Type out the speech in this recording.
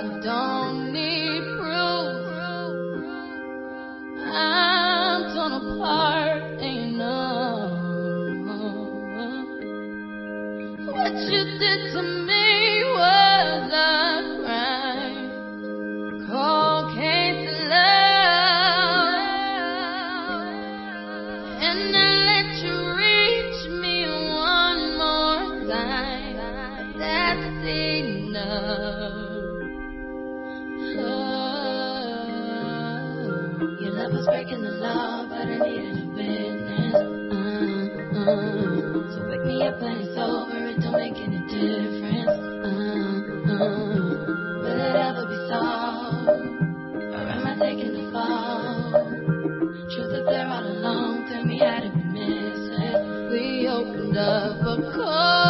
don't need proof. I'm torn apart, ain't enough. What you did to me was a crime. Cold case of love, and I let you reach me one more time. That's enough. Your love was breaking the law, but I needed a witness. So wake me up when it's over, it don't make any difference. Will it ever be solved, or am I taking the fall? Truth is there all along, tell me how to be missing. We opened up a call.